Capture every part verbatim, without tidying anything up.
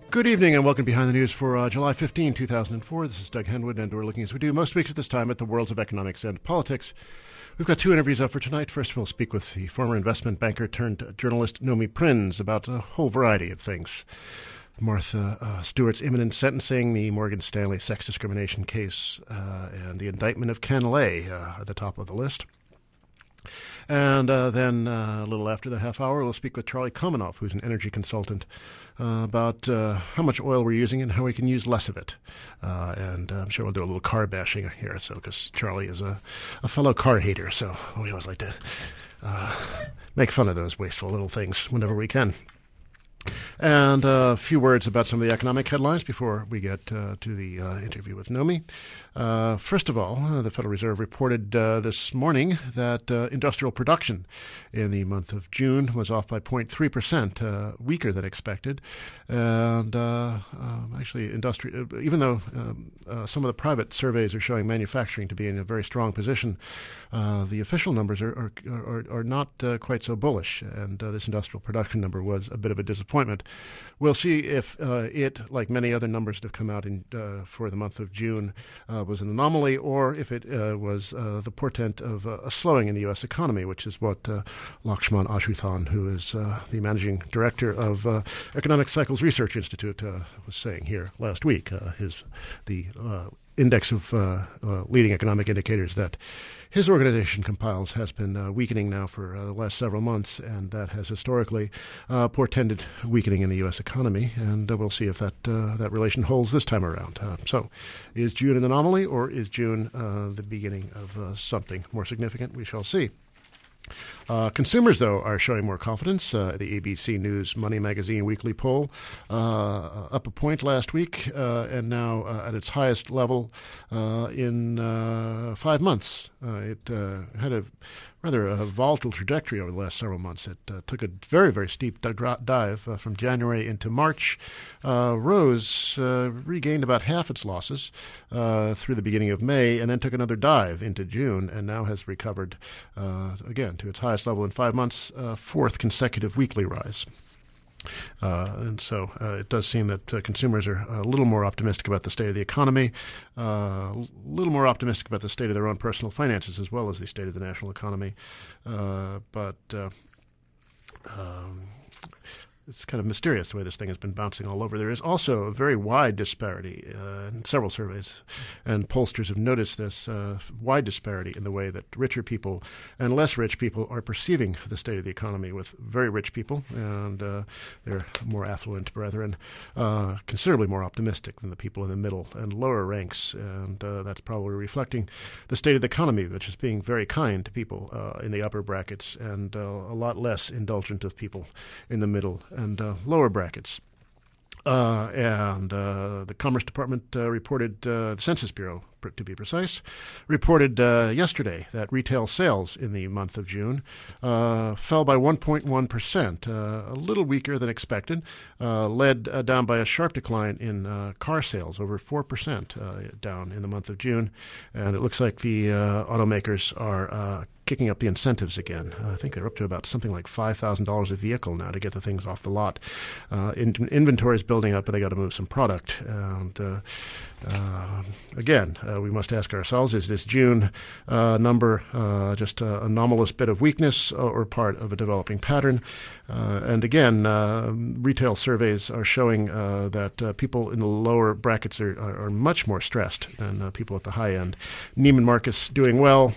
Good evening and welcome Behind the News for uh, July fifteenth, two thousand four. This is Doug Henwood, and we're looking, as we do most weeks at this time, at the worlds of economics and politics. We've got two interviews up for tonight. First, we'll speak with the former investment banker turned journalist Nomi Prins about a whole variety of things. Martha uh, Stewart's imminent sentencing, the Morgan Stanley sex discrimination case, uh, and the indictment of Ken Lay uh, at the top of the list. And uh, then uh, a little after the half hour, we'll speak with Charlie Komanoff, who's an energy consultant, uh, about uh, how much oil we're using and how we can use less of it. Uh, and uh, I'm sure we'll do a little car bashing here, so because Charlie is a, a fellow car hater, so we always like to uh, make fun of those wasteful little things whenever we can. And uh, a few words about some of the economic headlines before we get uh, to the uh, interview with Nomi. Uh, first of all, uh, the Federal Reserve reported uh, this morning that uh, industrial production in the month of June was off by zero point three percent, uh, weaker than expected. And uh, um, actually, industry, uh, even though um, uh, some of the private surveys are showing manufacturing to be in a very strong position, uh, the official numbers are are, are, are not uh, quite so bullish. And uh, this industrial production number was a bit of a disappointment. We'll see if uh, it, like many other numbers that have come out in, uh, for the month of June, uh, was an anomaly, or if it uh, was uh, the portent of uh, a slowing in the U S economy, which is what uh, Lakshman Ashuthan, who is uh, the managing director of uh, Economic Cycles Research Institute, uh, was saying here last week. Uh, his the uh, index of uh, uh, leading economic indicators that his organization compiles has been uh, weakening now for uh, the last several months, and that has historically uh, portended weakening in the U S economy, and uh, we'll see if that uh, that relation holds this time around. Uh, so is June an anomaly, or is June uh, the beginning of uh, something more significant? We shall see. Uh, consumers, though, are showing more confidence. Uh, the A B C News Money Magazine weekly poll uh, up a point last week uh, and now uh, at its highest level uh, in uh, five months. Uh, it uh, had a rather a volatile trajectory over the last several months. It uh, took a very, very steep d- dive uh, from January into March. Uh, rose, uh, regained about half its losses uh, through the beginning of May, and then took another dive into June, and now has recovered uh, again to its highest level in five months, uh, fourth consecutive weekly rise. Uh, and so uh, it does seem that uh, consumers are a little more optimistic about the state of the economy, uh, a little more optimistic about the state of their own personal finances as well as the state of the national economy. Uh, but uh, um, it's kind of mysterious the way this thing has been bouncing all over. There is also a very wide disparity uh, in several surveys, and pollsters have noticed this uh, wide disparity in the way that richer people and less rich people are perceiving the state of the economy, with very rich people and uh, their more affluent brethren uh, considerably more optimistic than the people in the middle and lower ranks, and uh, that's probably reflecting the state of the economy, which is being very kind to people uh, in the upper brackets and uh, a lot less indulgent of people in the middle and uh, lower brackets. Uh, and uh, the Commerce Department uh, reported, uh, the Census Bureau, to be precise, reported uh, yesterday that retail sales in the month of June uh, fell by one point one percent, uh, a little weaker than expected, uh, led uh, down by a sharp decline in uh, car sales, over four percent uh, down in the month of June. And it looks like the uh, automakers are uh, kicking up the incentives again. Uh, I think they're up to about something like five thousand dollars a vehicle now to get the things off the lot. Uh, in, inventory is building up, but they got to move some product. And uh, uh, again, uh, we must ask ourselves, is this June uh, number uh, just an anomalous bit of weakness or, or part of a developing pattern? Uh, and again, uh, retail surveys are showing uh, that uh, people in the lower brackets are, are, are much more stressed than uh, people at the high end. Neiman Marcus doing well,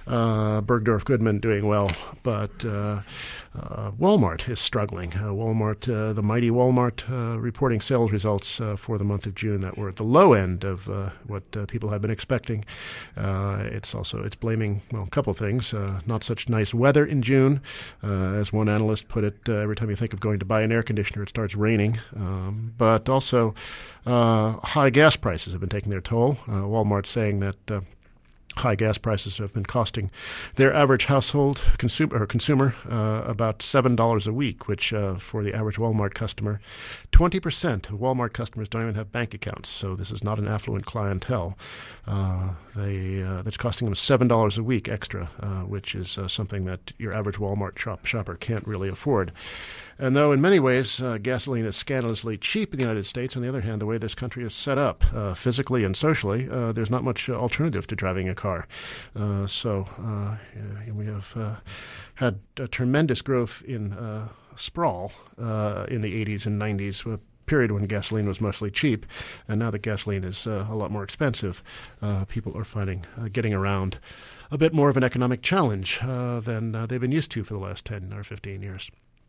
uh, Bergdorf Goodman doing well, but uh, uh, Walmart is struggling. Uh, Walmart, uh, the mighty Walmart, uh, reporting sales results uh, for the month of June that were at the low end of uh, what uh, people have been expecting. Uh, it's also it's blaming well a couple of things. Uh, not such nice weather in June, uh, as one analyst put it. Uh, every time you think of going to buy an air conditioner, it starts raining. Um, but also, uh, high gas prices have been taking their toll. Uh, Walmart saying that Uh, high gas prices have been costing their average household consumer or consumer uh, about seven dollars a week, which uh, for the average Walmart customer, twenty percent of Walmart customers don't even have bank accounts. So this is not an affluent clientele. Uh, they uh, that's costing them seven dollars a week extra, uh, which is uh, something that your average Walmart shop, shopper can't really afford. And though in many ways uh, gasoline is scandalously cheap in the United States, on the other hand, the way this country is set up, uh, physically and socially, uh, there's not much uh, alternative to driving a car. Uh, so uh, yeah, we have uh, had a tremendous growth in uh, sprawl uh, in the eighties and nineties, a period when gasoline was mostly cheap. And now that gasoline is uh, a lot more expensive, uh, people are finding uh, getting around a bit more of an economic challenge uh, than uh, they've been used to for the last ten or fifteen years.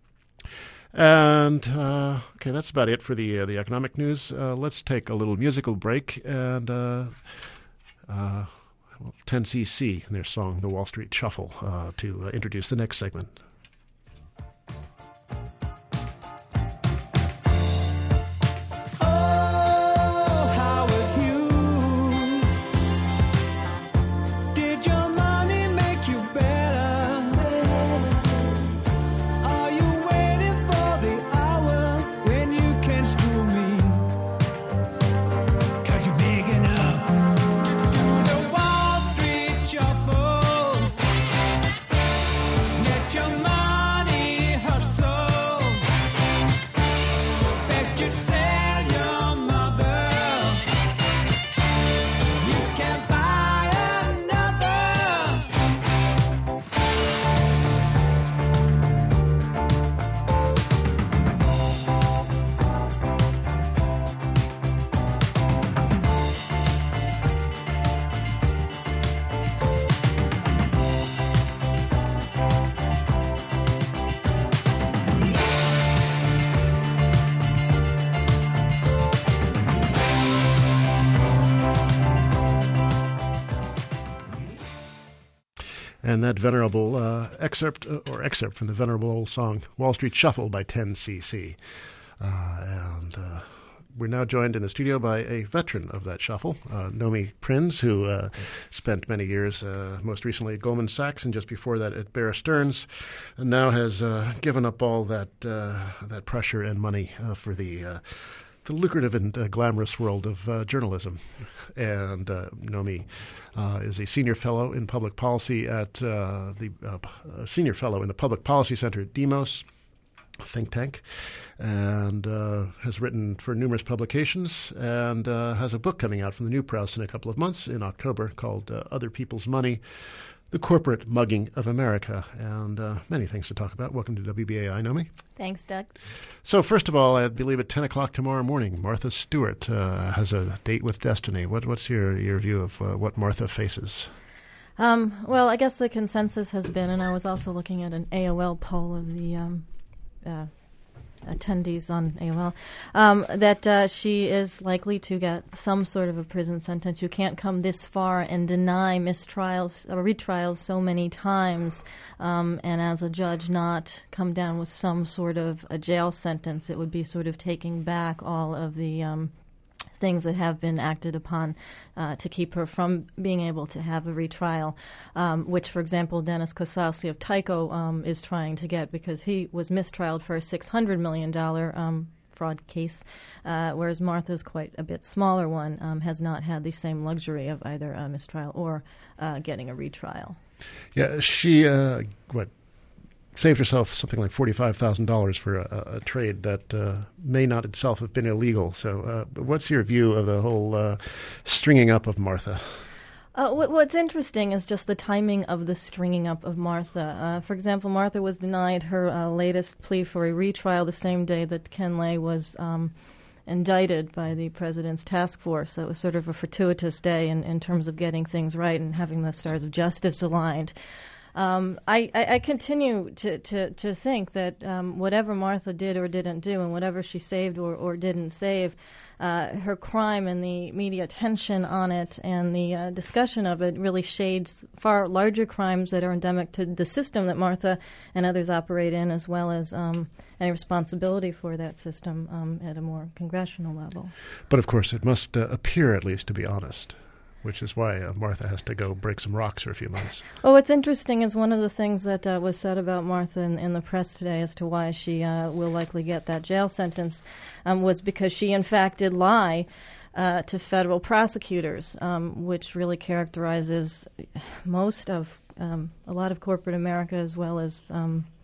And uh, okay, that's about it for the uh, the economic news. Uh, let's take a little musical break and uh, uh, well, ten C C and their song "The Wall Street Shuffle" uh, to uh, introduce the next segment. And that venerable uh, excerpt, uh, or excerpt from the venerable old song, Wall Street Shuffle by ten C C. Uh, and uh, we're now joined in the studio by a veteran of that shuffle, uh, Nomi Prins, who uh, spent many years, uh, most recently at Goldman Sachs, and just before that at Bear Stearns, and now has uh, given up all that uh, that pressure and money uh, for the uh, the lucrative and uh, glamorous world of uh, journalism. And uh, Nomi uh, is a senior fellow in public policy at uh, the uh, senior fellow in the Public Policy Center at Demos, a think tank, and uh, has written for numerous publications and uh, has a book coming out from the New Press in a couple of months in October called uh, Other People's Money, The Corporate Mugging of America, and uh, many things to talk about. Welcome to W B A I, Nomi. Thanks, Doug. So first of all, I believe at ten o'clock tomorrow morning, Martha Stewart uh, has a date with destiny. What, what's your, your view of uh, what Martha faces? Um, well, I guess the consensus has been, and I was also looking at an A O L poll of the um, uh, attendees on A O L, um, that uh, she is likely to get some sort of a prison sentence. You can't come this far and deny mistrials or retrials so many times, um, and as a judge not come down with some sort of a jail sentence. It would be sort of taking back all of the um, things that have been acted upon uh, to keep her from being able to have a retrial, um, which, for example, Dennis Kosalski of Tyco um, is trying to get because he was mistrialed for a six hundred million dollars um, fraud case, uh, whereas Martha's quite a bit smaller one, um, has not had the same luxury of either a mistrial or uh, getting a retrial. Yeah, she, uh, what, saved herself something like forty-five thousand dollars for a, a trade that uh, may not itself have been illegal. So uh, what's your view of the whole uh, stringing up of Martha? Uh, what, what's interesting is just the timing of the stringing up of Martha. Uh, for example, Martha was denied her uh, latest plea for a retrial the same day that Ken Lay was um, indicted by the president's task force. So it was sort of a fortuitous day in, in terms of getting things right and having the stars of justice aligned. Um, I, I, I continue to, to, to think that um, whatever Martha did or didn't do and whatever she saved or, or didn't save, uh, her crime and the media attention on it and the uh, discussion of it really shades far larger crimes that are endemic to the system that Martha and others operate in, as well as um, any responsibility for that system um, at a more congressional level. But, of course, it must uh, appear at least to be honest, which is why uh, Martha has to go break some rocks for a few months. Well, what's interesting is one of the things that uh, was said about Martha in, in the press today as to why she uh, will likely get that jail sentence um, was because she, in fact, did lie uh, to federal prosecutors, um, which really characterizes most of um, a lot of corporate America as well as um,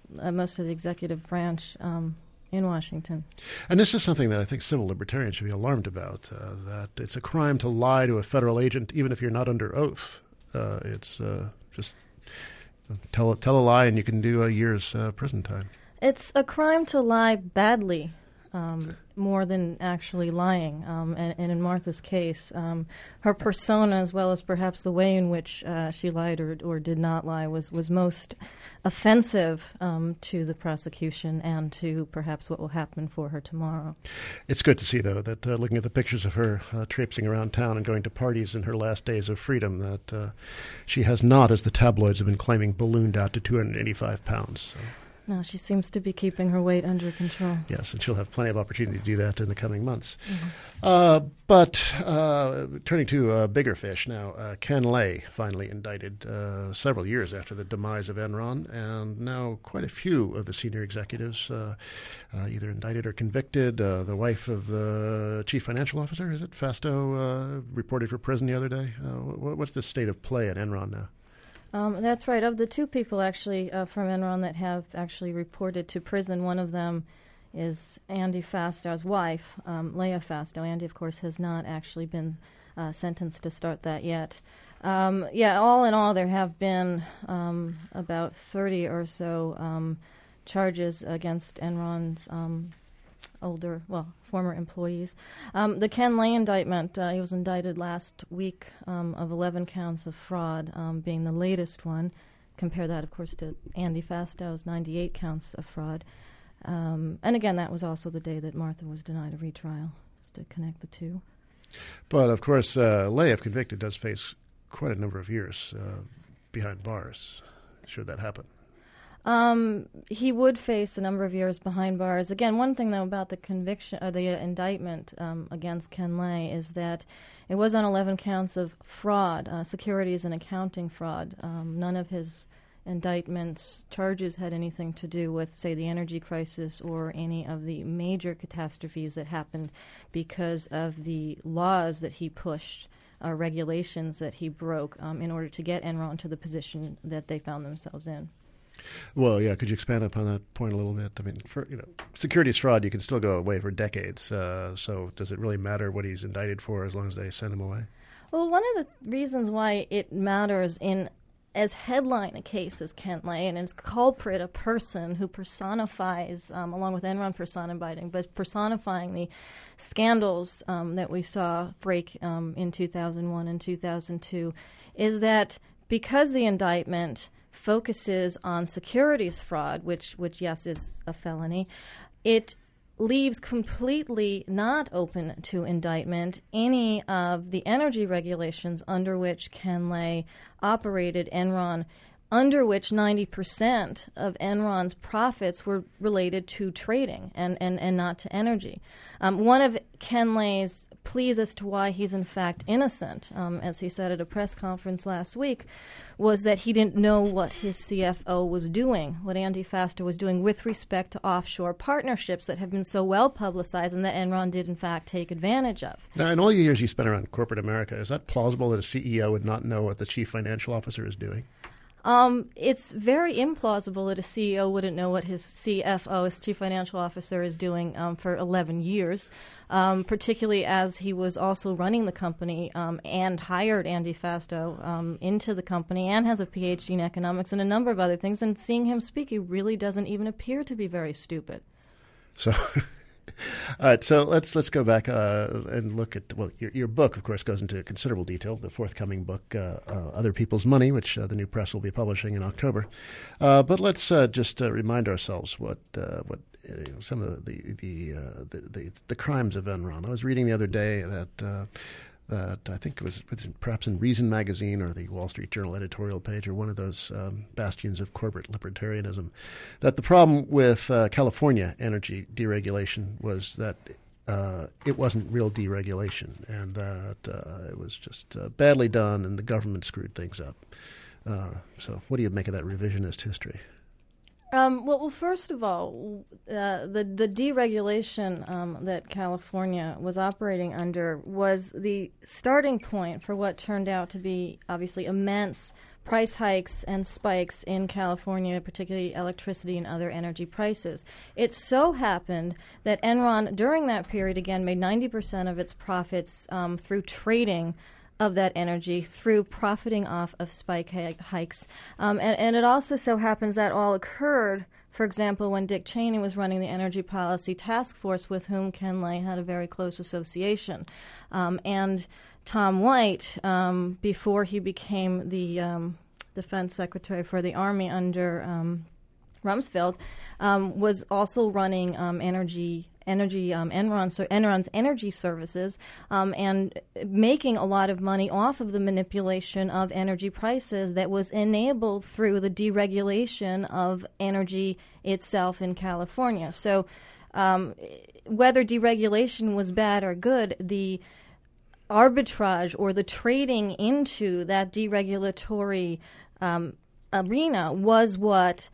uh, most of the executive branch um, in Washington. And this is something that I think civil libertarians should be alarmed about, uh, that it's a crime to lie to a federal agent even if you're not under oath. Uh, it's uh, just tell, tell a lie and you can do a year's uh, prison time. It's a crime to lie badly. Um, more than actually lying. Um, and, and in Martha's case, um, her persona, as well as perhaps the way in which uh, she lied or, or did not lie, was, was most offensive um, to the prosecution and to perhaps what will happen for her tomorrow. It's good to see, though, that uh, looking at the pictures of her uh, traipsing around town and going to parties in her last days of freedom, that uh, she has not, as the tabloids have been claiming, ballooned out to two hundred eighty-five pounds. So. No, she seems to be keeping her weight under control. Yes, and she'll have plenty of opportunity to do that in the coming months. Mm-hmm. Uh, but uh, turning to uh, bigger fish now, uh, Ken Lay finally indicted uh, several years after the demise of Enron, and now quite a few of the senior executives uh, uh, either indicted or convicted. Uh, the wife of the chief financial officer, is it, Fasto, uh, reported for prison the other day. Uh, what's the state of play at Enron now? Um, that's right. Of the two people actually uh, from Enron that have actually reported to prison, one of them is Andy Fasto's wife, um, Leah Fasto. Andy, of course, has not actually been uh, sentenced to start that yet. Um, yeah, all in all, there have been um, about thirty or so um, charges against Enron's um, older, well, former employees. Um, the Ken Lay indictment, uh, he was indicted last week um, of eleven counts of fraud, um, being the latest one. Compare that, of course, to Andy Fasto's ninety-eight counts of fraud. Um, and again, that was also the day that Martha was denied a retrial, just to connect the two. But, of course, uh, Lay, if convicted, does face quite a number of years uh, behind bars, should that happen. Um, he would face a number of years behind bars. Again, one thing, though, about the conviction, or the uh, indictment um, against Ken Lay is that it was on eleven counts of fraud, uh, securities and accounting fraud. Um, none of his indictments charges had anything to do with, say, the energy crisis or any of the major catastrophes that happened because of the laws that he pushed, or regulations that he broke um, in order to get Enron to the position that they found themselves in. Well, yeah. Could you expand upon that point a little bit? I mean, for you know, securities fraud, you can still go away for decades. Uh, so, does it really matter what he's indicted for as long as they send him away? Well, one of the reasons why it matters in as headline a case as Ken Lay, and as culprit a person who personifies, um, along with Enron personifying, but personifying the scandals um, that we saw break um, in two thousand one and two thousand two, is that because the indictment focuses on securities fraud, which, which yes, is a felony, it leaves completely not open to indictment any of the energy regulations under which Ken Lay operated Enron, under which ninety percent of Enron's profits were related to trading and, and, and not to energy. Um, one of Ken Lay's pleas as to why he's in fact innocent, um, as he said at a press conference last week, was that he didn't know what his C F O was doing, what Andy Fasto was doing with respect to offshore partnerships that have been so well publicized and that Enron did in fact take advantage of. Now, in all the years you spent around corporate America, is that plausible that a C E O would not know what the chief financial officer is doing? Um, it's very implausible that a C E O wouldn't know what his C F O, his chief financial officer, is doing um, for eleven years, um, particularly as he was also running the company um, and hired Andy Fasto um, into the company and has a P H D in economics and a number of other things. And seeing him speak, he really doesn't even appear to be very stupid. So... All right, so let's let's go back uh, and look at, well, your, your book, of course, goes into considerable detail, the forthcoming book, uh, uh, Other People's Money, which uh, the New Press will be publishing in October. Uh, but let's uh, just uh, remind ourselves what uh, what uh, you know, some of the the, uh, the the the crimes of Enron. I was reading the other day that uh, that I think it was, was perhaps in Reason magazine or the Wall Street Journal editorial page or one of those um, bastions of corporate libertarianism, that the problem with uh, California energy deregulation was that uh, it wasn't real deregulation and that uh, it was just uh, badly done and the government screwed things up. Uh, so what do you make of that revisionist history? Um, well, well, first of all, uh, the the deregulation um, that California was operating under was the starting point for what turned out to be obviously immense price hikes and spikes in California, particularly electricity and other energy prices. It so happened that Enron, during that period, again, made ninety percent of its profits um, through trading of that energy, through profiting off of spike hikes. Um, and, and it also so happens that all occurred, for example, when Dick Cheney was running the Energy Policy Task Force, with whom Ken Lay had a very close association. Um, and Tom White, um, before he became the um, Defense Secretary for the Army under um, Rumsfeld, um, was also running um, energy energy um, Enron, so Enron's energy services, um, and making a lot of money off of the manipulation of energy prices that was enabled through the deregulation of energy itself in California. So um, whether deregulation was bad or good, the arbitrage or the trading into that deregulatory um, arena was what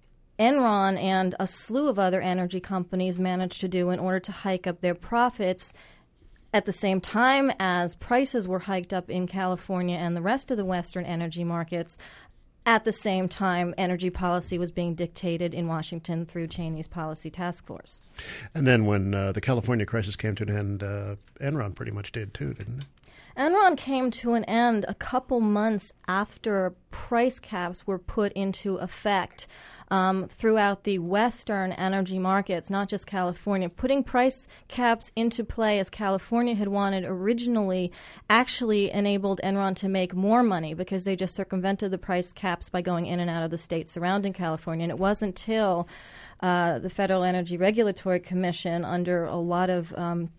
Enron and a slew of other energy companies managed to do in order to hike up their profits at the same time as prices were hiked up in California and the rest of the Western energy markets. At the same time, energy policy was being dictated in Washington through Cheney's Policy Task Force. And then when uh, the California crisis came to an end, uh, Enron pretty much did too, didn't it? Enron came to an end a couple months after price caps were put into effect um, throughout the Western energy markets, not just California. Putting price caps into play, as California had wanted originally, actually enabled Enron to make more money because they just circumvented the price caps by going in and out of the states surrounding California. And it wasn't until uh, the Federal Energy Regulatory Commission, under a lot of um,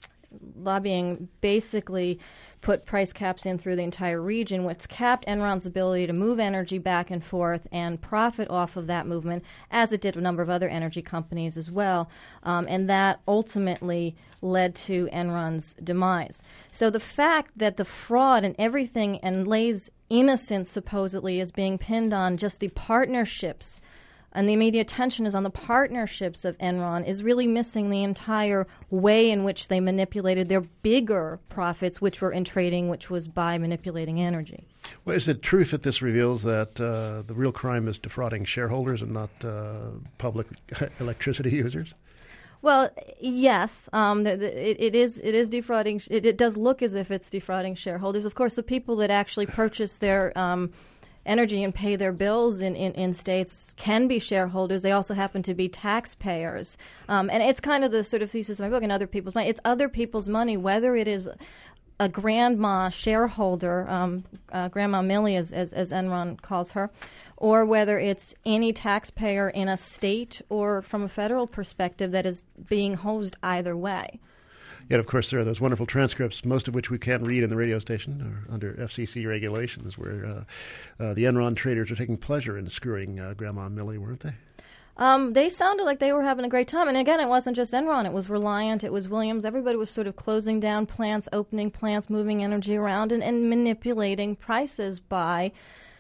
lobbying, basically put price caps in through the entire region, which capped Enron's ability to move energy back and forth and profit off of that movement, as it did a number of other energy companies as well. Um, and that ultimately led to Enron's demise. So the fact that the fraud and everything, and Lay's innocence supposedly, is being pinned on just the partnerships, and the immediate attention is on the partnerships of Enron, is really missing the entire way in which they manipulated their bigger profits, which were in trading, which was by manipulating energy. Well, is it truth that this reveals that uh, the real crime is defrauding shareholders and not uh, public electricity users? Well, yes, um, the, the, it, it is. It is defrauding. It, it does look as if it's defrauding shareholders. Of course, the people that actually purchase their um, energy and pay their bills in, in, in states can be shareholders. They also happen to be taxpayers. Um, and it's kind of the sort of thesis of my book, and other people's money. It's other people's money, whether it is a grandma shareholder, um, uh, Grandma Millie, as, as, as Enron calls her, or whether it's any taxpayer in a state or from a federal perspective that is being hosed either way. Yet, of course, there are those wonderful transcripts, most of which we can't read in the radio station or under F C C regulations, where uh, uh, the Enron traders are taking pleasure in screwing uh, Grandma Millie, weren't they? Um, they sounded like they were having a great time. And again, it wasn't just Enron. It was Reliant. It was Williams. Everybody was sort of closing down plants, opening plants, moving energy around, and, and manipulating prices by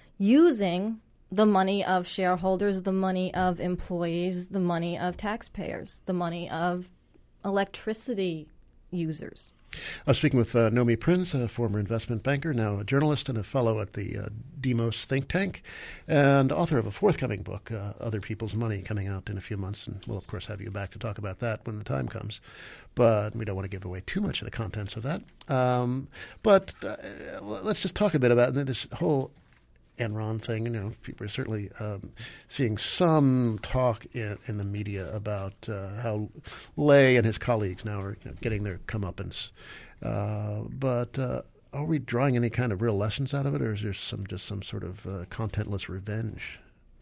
using the money of shareholders, the money of employees, the money of taxpayers, the money of electricity users. I was speaking with uh, Nomi Prinz, a former investment banker, now a journalist and a fellow at the uh, Demos think tank, and author of a forthcoming book, uh, Other People's Money, coming out in a few months. And we'll, of course, have you back to talk about that when the time comes. But we don't want to give away too much of the contents of that. Um, but uh, let's just talk a bit about this whole Enron thing. You know, people are certainly um, seeing some talk in, in the media about uh, how Lay and his colleagues now are you know, getting their comeuppance. Uh, but uh, are we drawing any kind of real lessons out of it, or is there some just some sort of uh, contentless revenge?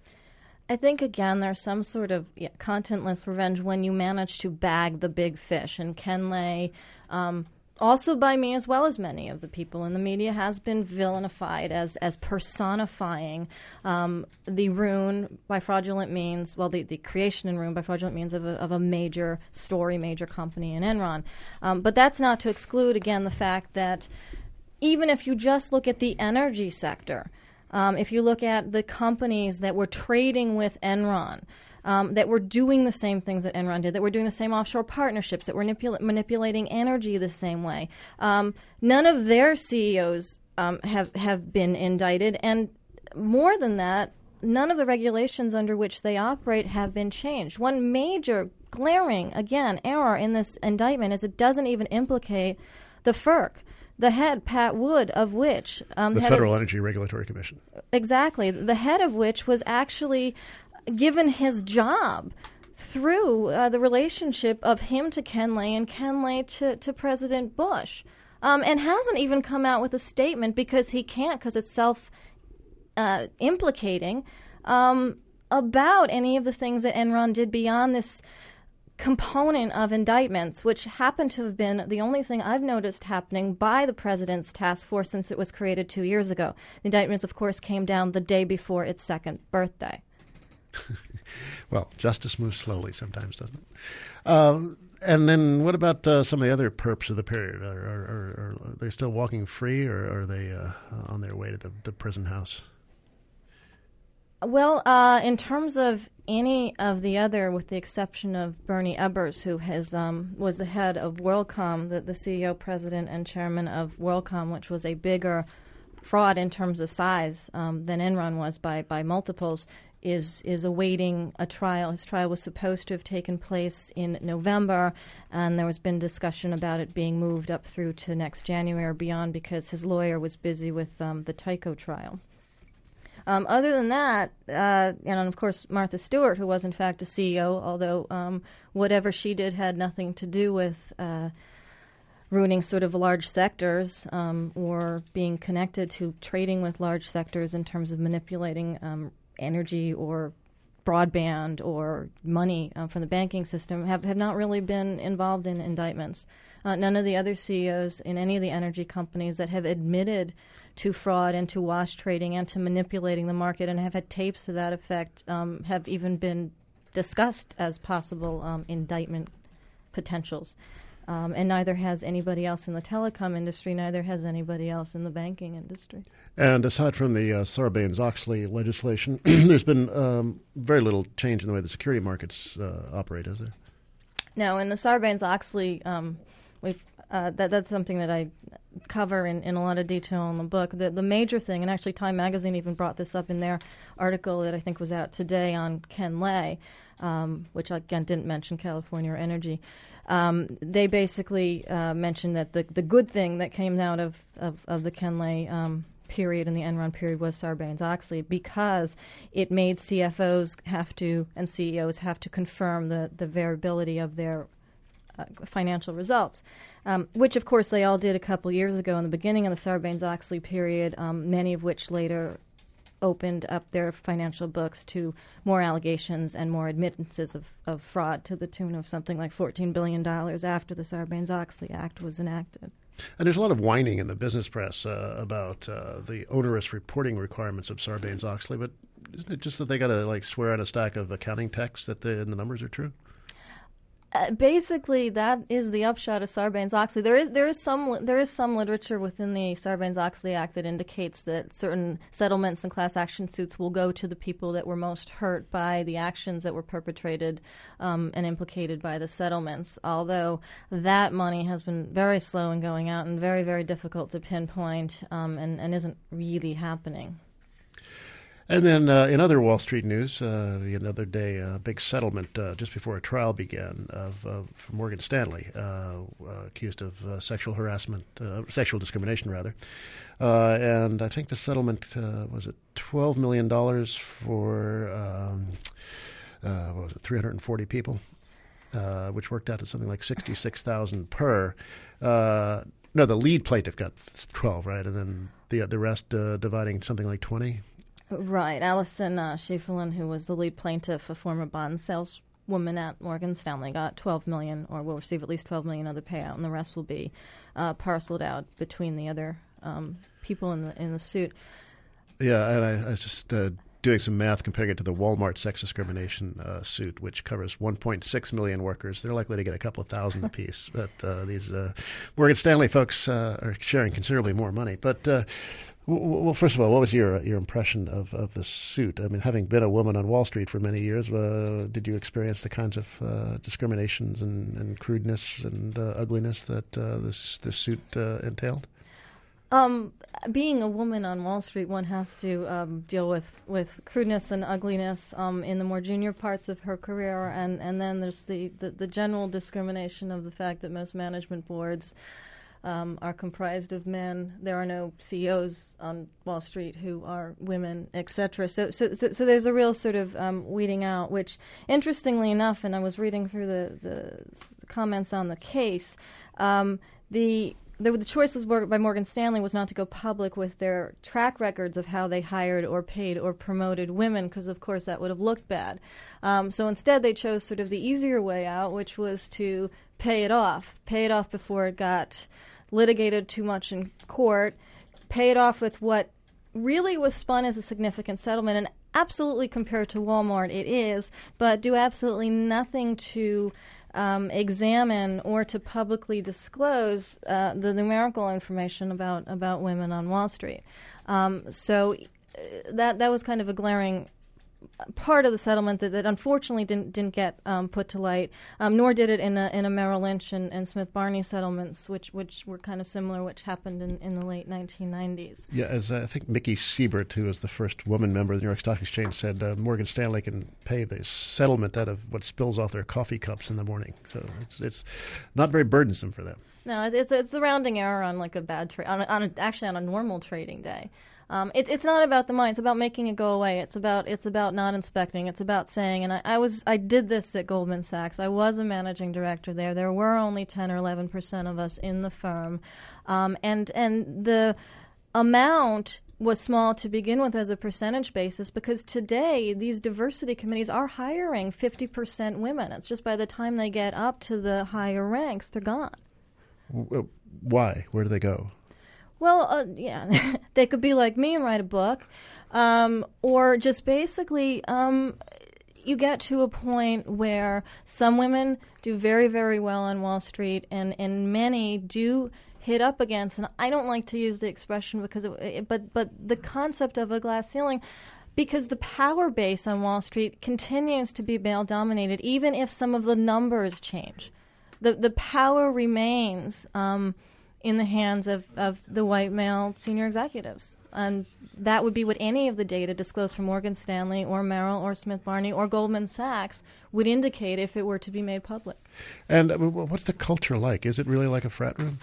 I think, again, there's some sort of yeah, contentless revenge when you manage to bag the big fish. And Ken Lay, um, also by me as well as many of the people in the media, has been villainified as as personifying um, the ruin by fraudulent means, well, the, the creation and ruin by fraudulent means of a, of a major story, major company in Enron. Um, but that's not to exclude, again, the fact that even if you just look at the energy sector, um, if you look at the companies that were trading with Enron, Um, that were doing the same things that Enron did, that were doing the same offshore partnerships, that were manipula- manipulating energy the same way. Um, none of their C E Os um, have, have been indicted, and more than that, none of the regulations under which they operate have been changed. One major glaring, again, error in this indictment is it doesn't even implicate the F E R C, the head, Pat Wood, of which... Um, the Federal of, Energy Regulatory Commission. Exactly. The head of which was actually given his job through uh, the relationship of him to Ken Lay and Ken Lay to, to President Bush. Um, and hasn't even come out with a statement because he can't, because it's self-implicating, uh, um, about any of the things that Enron did beyond this component of indictments, which happened to have been the only thing I've noticed happening by the president's task force since it was created two years ago. The indictments, of course, came down the day before its second birthday. Well, justice moves slowly sometimes, doesn't it? Um, and then what about uh, some of the other perps of the period? Are, are, are, are they still walking free, or are they uh, on their way to the, the prison house? Well, uh, in terms of any of the other, with the exception of Bernie Ebbers, who has um, was the head of WorldCom, the, the C E O, president, and chairman of WorldCom, which was a bigger fraud in terms of size um, than Enron was by, by multiples, is is awaiting a trial. His trial was supposed to have taken place in November, and there has been discussion about it being moved up through to next January or beyond because his lawyer was busy with um, the Tyco trial. Um, other than that, uh, and of course Martha Stewart, who was in fact a C E O, although um, whatever she did had nothing to do with uh, ruining sort of large sectors um, or being connected to trading with large sectors in terms of manipulating um, energy or broadband or money uh, from the banking system, have, have not really been involved in indictments. Uh, none of the other C E Os in any of the energy companies that have admitted to fraud and to wash trading and to manipulating the market and have had tapes to that effect um, have even been discussed as possible um, indictment potentials. Um, and neither has anybody else in the telecom industry, neither has anybody else in the banking industry. And aside from the uh, Sarbanes-Oxley legislation, there's been um, very little change in the way the security markets uh, operate, is there? No, in the Sarbanes-Oxley, um, we've uh, that that's something that I cover in, in a lot of detail in the book. The the major thing, and actually Time Magazine even brought this up in their article that I think was out today on Ken Lay, um, which again didn't mention California or energy. Um, they basically uh, mentioned that the the good thing that came out of, of, of the Ken Lay um, period and the Enron period was Sarbanes-Oxley, because it made C F Os have to and C E Os have to confirm the, the variability of their uh, financial results, um, which of course they all did a couple years ago in the beginning of the Sarbanes-Oxley period, um, many of which later opened up their financial books to more allegations and more admittances of, of fraud to the tune of something like fourteen billion dollars after the Sarbanes-Oxley Act was enacted. And there's a lot of whining in the business press uh, about uh, the onerous reporting requirements of Sarbanes-Oxley, but isn't it just that they got to like swear on a stack of accounting texts that the, the numbers are true? Uh, basically, that is the upshot of Sarbanes-Oxley. There is there is some there is some literature within the Sarbanes-Oxley Act that indicates that certain settlements and class action suits will go to the people that were most hurt by the actions that were perpetrated um, and implicated by the settlements. Although that money has been very slow in going out and very very difficult to pinpoint um, and, and isn't really happening. And then uh, in other Wall Street news, uh, the other day, a uh, big settlement uh, just before a trial began of uh, from Morgan Stanley, uh, uh, accused of uh, sexual harassment, uh, sexual discrimination, rather. Uh, and I think the settlement uh, was it twelve million dollars for um, uh, what was it, three hundred forty people, uh, which worked out to something like sixty-six thousand per. Uh, no, the lead plaintiff got twelve, right, and then the the rest uh, dividing something like twenty. Right. Allison uh, Schieffelin, who was the lead plaintiff, a former bond saleswoman at Morgan Stanley, got twelve million dollars or will receive at least twelve million dollars of the payout, and the rest will be uh, parceled out between the other um, people in the in the suit. Yeah, and I, I was just uh, doing some math comparing it to the Walmart sex discrimination uh, suit, which covers one point six million workers. They're likely to get a couple of thousand apiece, but uh, these uh, Morgan Stanley folks uh, are sharing considerably more money. But uh, well, first of all, what was your your impression of, of the suit? I mean, having been a woman on Wall Street for many years, uh, did you experience the kinds of uh, discriminations and, and crudeness and uh, ugliness that uh, this this suit uh, entailed? Um, being a woman on Wall Street, one has to um, deal with, with crudeness and ugliness um, in the more junior parts of her career, and, and then there's the, the, the general discrimination of the fact that most management boards um, are comprised of men. There are no C E Os on Wall Street who are women, et cetera. So, so, so, so there's a real sort of um, weeding out, which, interestingly enough, and I was reading through the, the comments on the case, um, the The, the choice was by Morgan Stanley was not to go public with their track records of how they hired or paid or promoted women, because, of course, that would have looked bad. Um, so instead, they chose sort of the easier way out, which was to pay it off, pay it off before it got litigated too much in court, pay it off with what really was spun as a significant settlement, and absolutely compared to Walmart, it is, but do absolutely nothing to Um, examine or to publicly disclose uh, the numerical information about, about women on Wall Street. Um, so uh, that that was kind of a glaring part of the settlement that, that unfortunately didn't didn't get um, put to light, um, nor did it in a in a Merrill Lynch and, and Smith Barney settlements, which which were kind of similar, which happened in, in the late nineteen nineties. Yeah, as uh, I think Mickey Siebert, who was the first woman member of the New York Stock Exchange, said uh, Morgan Stanley can pay the settlement out of what spills off their coffee cups in the morning. So it's it's not very burdensome for them. No, it's it's a rounding error on like a bad trade on, a, on a, actually on a normal trading day. Um, it, it's not about the money. It's about making it go away. It's about it's about not inspecting. It's about saying, and I, I was I did this at Goldman Sachs. I was a managing director there. There were only ten or eleven percent of us in the firm, um, and and the amount was small to begin with as a percentage basis, because today these diversity committees are hiring fifty percent women. It's just by the time they get up to the higher ranks, they're gone. Why? Where do they go? Well, uh, yeah, they could be like me and write a book, um, or just basically um, you get to a point where some women do very, very well on Wall Street, and, and many do hit up against, and I don't like to use the expression because, it, it, but but the concept of a glass ceiling, because the power base on Wall Street continues to be male-dominated, even if some of the numbers change. The the power remains Um, in the hands of, of the white male senior executives. And that would be what any of the data disclosed from Morgan Stanley or Merrill or Smith Barney or Goldman Sachs would indicate if it were to be made public. And uh, what's the culture like? Is it really like a frat room?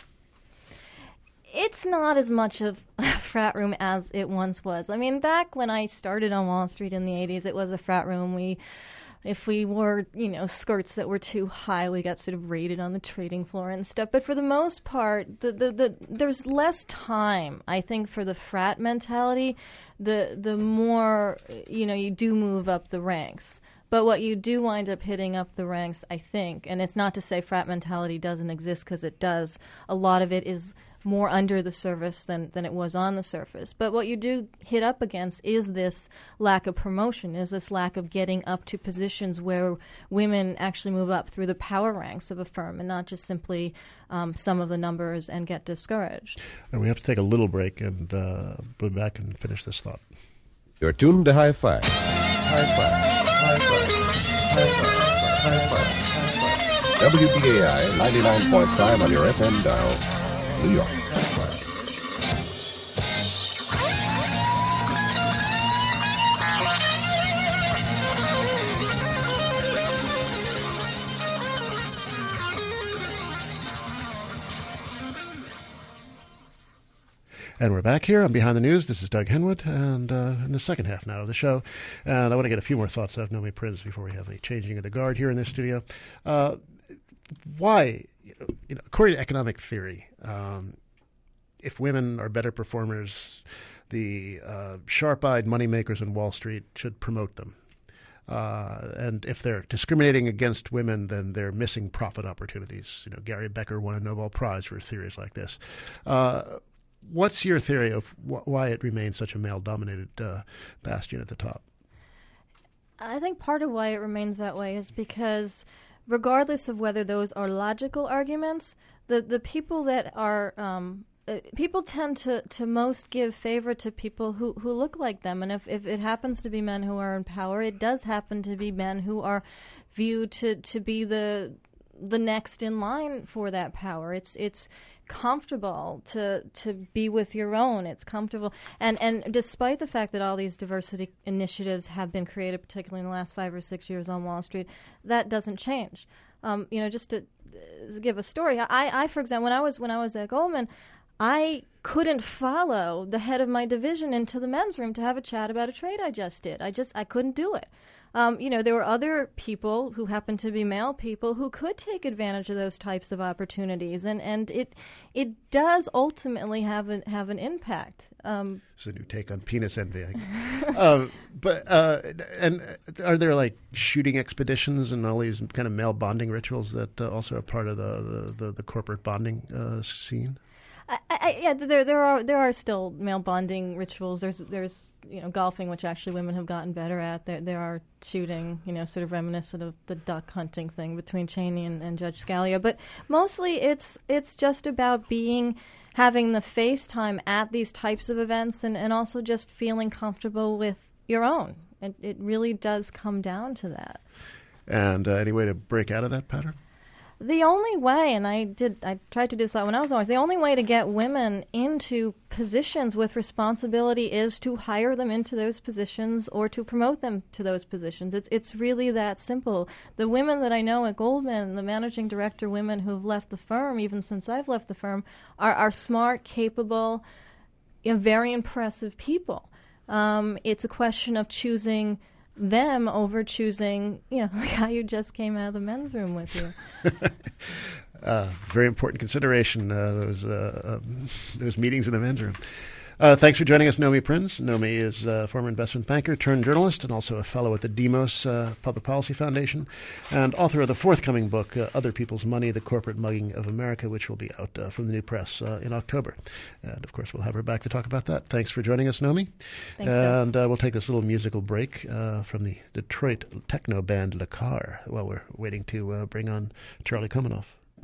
It's not as much of a frat room as it once was. I mean, back when I started on Wall Street in the eighties, it was a frat room. We... If we wore, you know, skirts that were too high, we got sort of raided on the trading floor and stuff. But for the most part, the, the, the, there's less time, I think, for the frat mentality. The the more, you know, you do move up the ranks. But what you do wind up hitting up the ranks, I think, and it's not to say frat mentality doesn't exist, because it does. A lot of it is more under the surface than, than it was on the surface. But what you do hit up against is this lack of promotion, is this lack of getting up to positions where women actually move up through the power ranks of a firm and not just simply um, some of the numbers and get discouraged. And we have to take a little break and uh, be back and finish this thought. You're tuned to High Five. High Five. High Five. High Five. High Five. High Five. W B A I ninety-nine point five on your F M dial, New York. And we're back here on Behind the News. This is Doug Henwood, and uh, in the second half now of the show. And I want to get a few more thoughts out of Nomi Prinz before we have a changing of the guard here in this studio. Uh, why, you know, according to economic theory, um, if women are better performers, the uh, sharp-eyed moneymakers on Wall Street should promote them. Uh, and if they're discriminating against women, then they're missing profit opportunities. You know, Gary Becker won a Nobel Prize for theories like this. Uh, What's your theory of wh- why it remains such a male-dominated uh, bastion at the top? I think part of why it remains that way is because regardless of whether those are logical arguments, the, the people that are um, uh, people tend to, to most give favor to people who, who look like them. And if, if it happens to be men who are in power, it does happen to be men who are viewed to, to be the the next in line for that power. It's it's comfortable to to be with your own. It's comfortable, and and despite the fact that all these diversity initiatives have been created, particularly in the last five or six years on Wall Street, that doesn't change. Um, you know, just to uh, give a story, I, I, for example, when I was when I was at Goldman, I couldn't follow the head of my division into the men's room to have a chat about a trade I just did. I just I couldn't do it. Um, you know, there were other people who happened to be male people who could take advantage of those types of opportunities, and, and it it does ultimately have an have an impact. Um, it's a new take on penis envy. uh, but uh, and are there like shooting expeditions and all these kind of male bonding rituals that uh, also are part of the the, the, the corporate bonding uh, scene? I, I, yeah, there there are there are still male bonding rituals. There's there's you know golfing, which actually women have gotten better at. There there are shooting, you know, sort of reminiscent of the duck hunting thing between Cheney and, and Judge Scalia. But mostly, it's it's just about being having the face time at these types of events, and, and also just feeling comfortable with your own. It it really does come down to that. And uh, any way to break out of that pattern? The only way, and I did, I tried to do this when I was always, the only way to get women into positions with responsibility is to hire them into those positions or to promote them to those positions. It's it's really that simple. The women that I know at Goldman, the managing director women who have left the firm, even since I've left the firm, are, are smart, capable, you know, very impressive people. Um, it's a question of choosing them over choosing, you know, the guy who just came out of the men's room with you. uh, very important consideration, uh, those uh, um, those meetings in the men's room. Uh, thanks for joining us, Nomi Prins. Nomi is a former investment banker turned journalist and also a fellow at the Demos uh, Public Policy Foundation and author of the forthcoming book, uh, Other People's Money, The Corporate Mugging of America, which will be out uh, from the New Press uh, in October. And, of course, we'll have her back to talk about that. Thanks for joining us, Nomi. Thanks, and uh, we'll take this little musical break uh, from the Detroit techno band Le Car while we're waiting to uh, bring on Charlie Komanoff.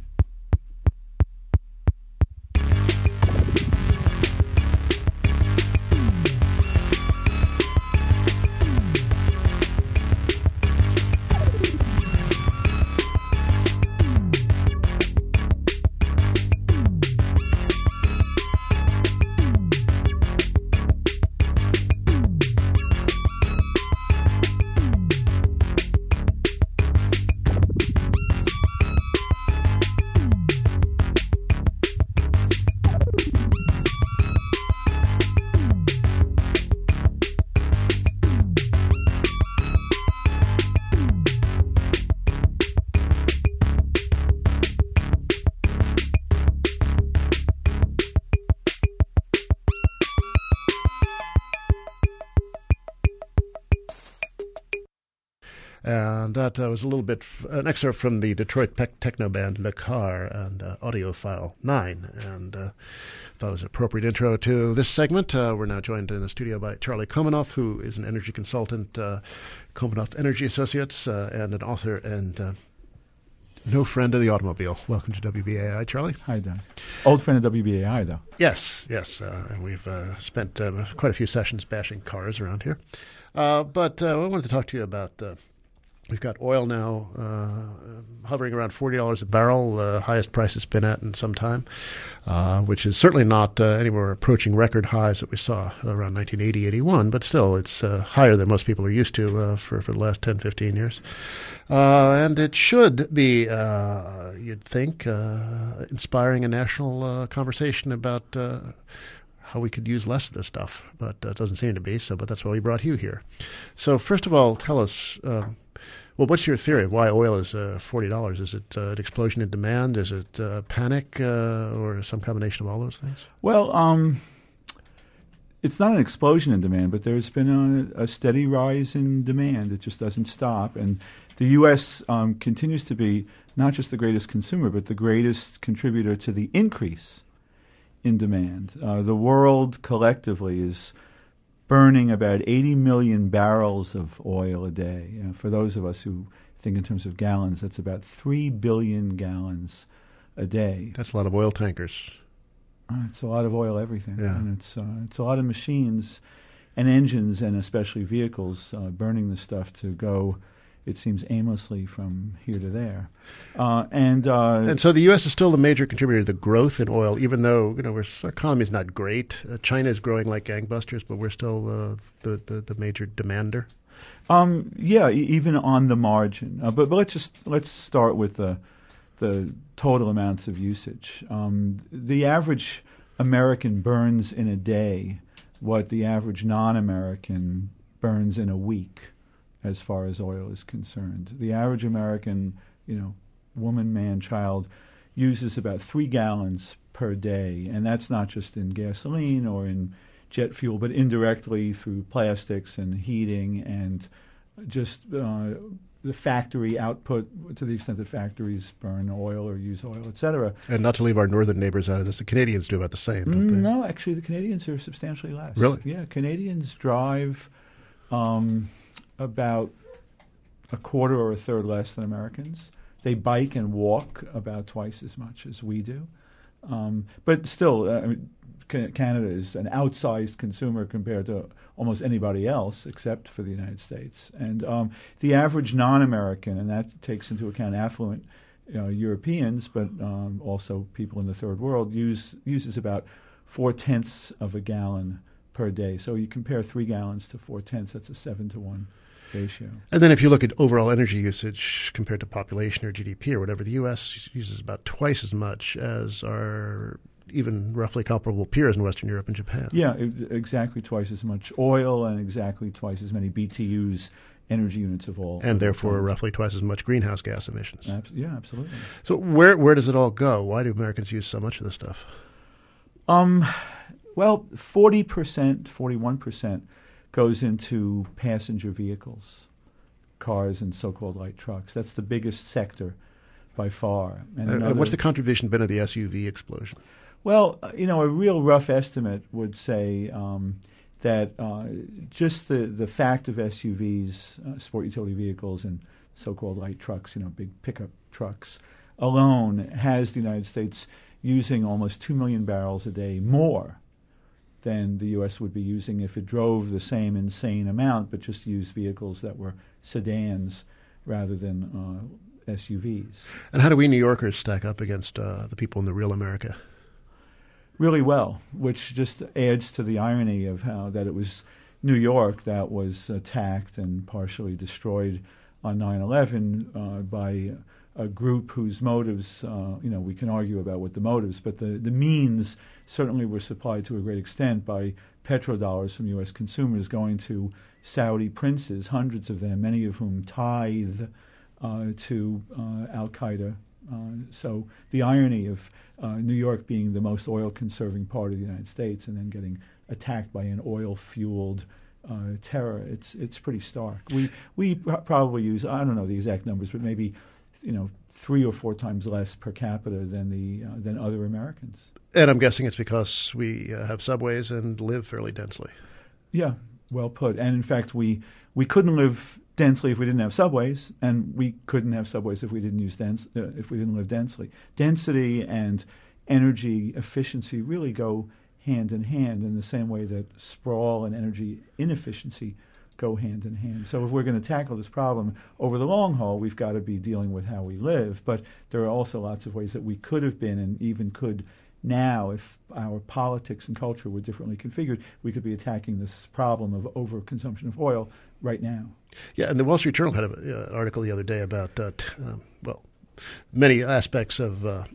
And that uh, was a little bit, f- an excerpt from the Detroit pe- techno band Le Car and uh, Audiophile nine. And uh, thought it was an appropriate intro to this segment. Uh, we're now joined in the studio by Charlie Komanoff, who is an energy consultant, uh, Komanoff Energy Associates, uh, and an author and uh, no friend of the automobile. Welcome to W B A I, Charlie. Hi, Dan. Old friend of W B A I, though. Yes, yes. Uh, and we've uh, spent uh, quite a few sessions bashing cars around here. Uh, but uh, I wanted to talk to you about... Uh, We've got oil now uh, hovering around forty dollars a barrel, the uh, highest price it's been at in some time, uh, which is certainly not uh, anywhere approaching record highs that we saw around nineteen eighty, eighty-one, but still it's uh, higher than most people are used to uh, for, for the last ten, fifteen years. Uh, and it should be, uh, you'd think, uh, inspiring a national uh, conversation about uh, how we could use less of this stuff, but uh, it doesn't seem to be, so but that's why we brought you here. So first of all, tell us... Uh, Well, what's your theory of why oil is uh, forty dollars? Is it uh, an explosion in demand? Is it uh, panic uh, or some combination of all those things? Well, um, it's not an explosion in demand, but there's been a, a steady rise in demand. It just doesn't stop. And the U S um, continues to be not just the greatest consumer, but the greatest contributor to the increase in demand. Uh, the world collectively is burning about eighty million barrels of oil a day. You know, for those of us who think in terms of gallons, that's about three billion gallons a day. That's a lot of oil tankers. Uh, it's a lot of oil, everything. Yeah. And it's, uh, it's a lot of machines and engines and especially vehicles uh, burning the stuff to go it seems aimlessly from here to there. Uh, and uh, and so the U S is still the major contributor to the growth in oil, even though you know we're, our economy is not great. Uh, China is growing like gangbusters, but we're still uh, the, the the major demander. Um, yeah, e- even on the margin. Uh, but, but let's just let's start with the the total amounts of usage. Um, the average American burns in a day what the average non-American burns in a week, as far as oil is concerned. The average American, you know, woman, man, child, uses about three gallons per day, and that's not just in gasoline or in jet fuel, but indirectly through plastics and heating and just uh, the factory output, to the extent that factories burn oil or use oil, et cetera. And not to leave our northern neighbors out of this, the Canadians do about the same, don't they? No, actually, the Canadians are substantially less. Really? Yeah, Canadians drive um, about a quarter or a third less than Americans. They bike and walk about twice as much as we do. Um, but still, uh, I mean, Canada is an outsized consumer compared to almost anybody else except for the United States. And um, the average non-American, and that takes into account affluent you know, Europeans, but um, also people in the third world, use uses about four-tenths of a gallon per day. So you compare three gallons to four-tenths, that's a seven to one ratio. And then if you look at overall energy usage compared to population or G D P or whatever, the U S uses about twice as much as our even roughly comparable peers in Western Europe and Japan. Yeah, exactly twice as much oil and exactly twice as many B T Us, energy units of all. And therefore kinds. roughly twice as much greenhouse gas emissions. Abs- yeah, absolutely. So where where does it all go? Why do Americans use so much of this stuff? Um, well, forty percent, forty-one percent goes into passenger vehicles, cars and so-called light trucks. That's the biggest sector by far. And Uh, another, what's the contribution been of the S U V explosion? Well, uh, you know, a real rough estimate would say um, that uh, just the, the fact of S U Vs, uh, sport utility vehicles, and so-called light trucks, you know, big pickup trucks, alone has the United States using almost two million barrels a day more than the U S would be using if it drove the same insane amount, but just used vehicles that were sedans rather than uh, S U Vs. And how do we New Yorkers stack up against uh, the people in the real America? Really well, which just adds to the irony of how that it was New York that was attacked and partially destroyed on nine eleven uh, by a group whose motives, uh, you know, we can argue about what the motives, but the, the means certainly were supplied to a great extent by petrodollars from U S consumers going to Saudi princes, hundreds of them, many of whom tithe uh, to uh, Al-Qaeda. Uh, so the irony of uh, New York being the most oil-conserving part of the United States and then getting attacked by an oil-fueled uh, terror, it's it's pretty stark. We we pr- probably use, I don't know the exact numbers, but maybe you know three or four times less per capita than the uh, than other Americans. And I'm guessing it's because we uh, have subways and live fairly densely. Yeah, well put. And in fact, we we couldn't live densely if we didn't have subways, and we couldn't have subways if we didn't use dense uh, if we didn't live densely. Density and energy efficiency really go hand in hand in the same way that sprawl and energy inefficiency go hand in hand. So if we're going to tackle this problem over the long haul, we've got to be dealing with how we live. But there are also lots of ways that we could have been and even could now, if our politics and culture were differently configured, we could be attacking this problem of overconsumption of oil right now. Yeah, and the Wall Street Journal had a, uh, an article the other day about, uh, t- um, well, many aspects of uh,